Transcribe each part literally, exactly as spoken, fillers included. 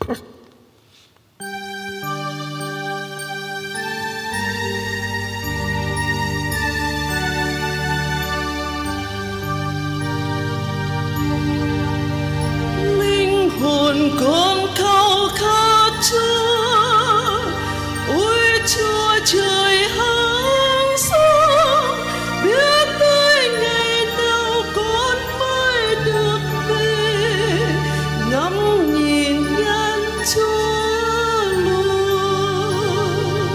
Linh hồn con khao khát Chúa, ôi Chúa trời hằng sống, biết tới ngày nào con mới được về ngắm nhìn nhan Chúa luôn.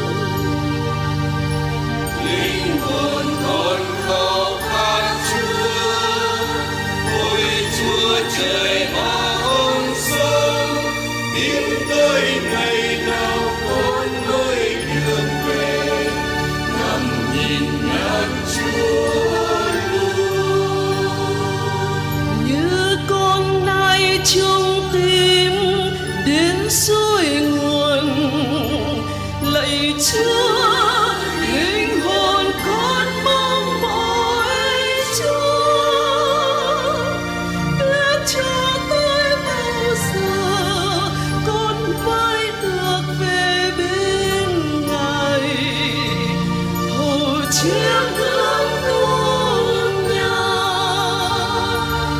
Linh hồn con khao khát Chúa, ôi Chúa trời hằng sống, biết tới ngày nào con mới được về ngắm nhìn nhan Chúa luôn. Như con nai trong tim đến suối nguồn, lạy Chúa, linh hồn con mong mỏi Chúa. Biết cho tới bao giờ con mới được về bên Ngài, hầu chiếc gươm tuôn nhau.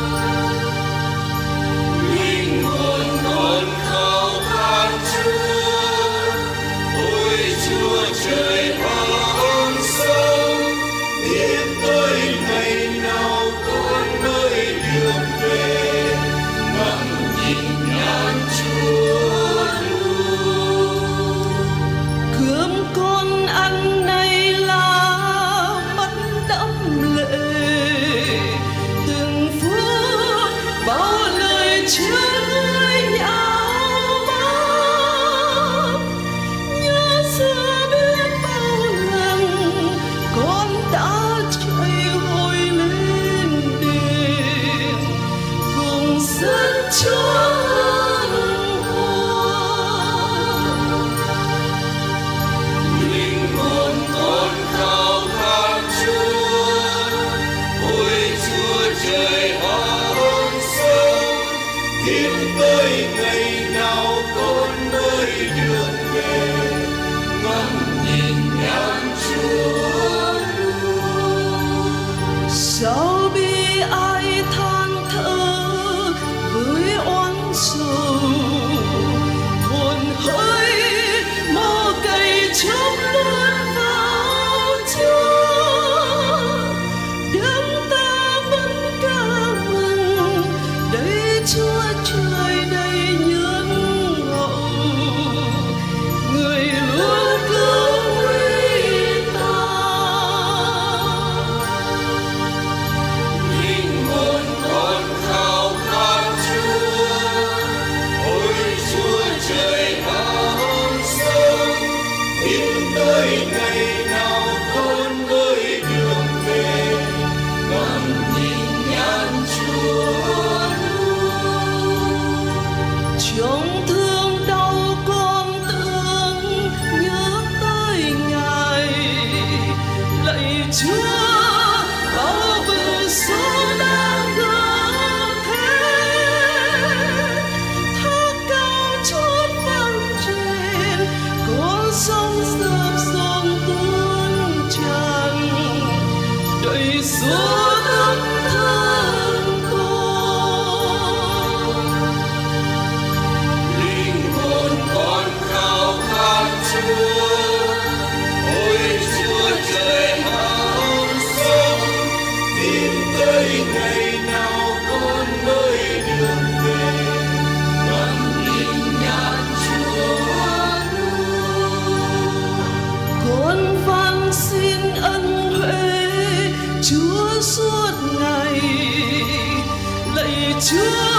Linh hồn con khao khát Chúa, ôi Chúa trời hằng sống, biết tới ngày nào con mới được về ngắm nhìn nhan Chúa luôn. Cơm con ăn nay là mắt đẫm lệ, từng phút bao lời Chúa người nhạo báng. Nhớ xưa biết bao lần con đã chạy vội lên đền cùng dân Chúa hân hoan. Linh hồn con khao khát Chúa, ôi Chúa trời hằng sống, biết tới ngày nào con mới được về ngắm nhìn nhan Chúa luôn. Sao bi ai than thở với oán sầu, hồn hơi mò cày trong luôn vào Chúa. Đấng ta vẫn ca mừng, đây Chúa trời đầy nhân hậu, người luôn cứu nguy ta. Linh hồn con khao khát Chúa, ôi Chúa trời hằng sống, biết tới ngày nào con mới được về ngắm nhìn nhan Chúa luôn. Trong thương đau con tưởng nhớ tới Ngài, lạy Chúa, bao bờ số đang gỡ thế. Thác cao chót vang trên, con sông dập dồn tuôn tràn, đầy số đất thân con. Linh hồn con khao khát Chúa, ôi Chúa trời hằng sống, biết tới ngày nào con mới được về ngắm nhìn nhan Chúa luôn. Con van xin ân huệ Chúa suốt ngày, lạy Chúa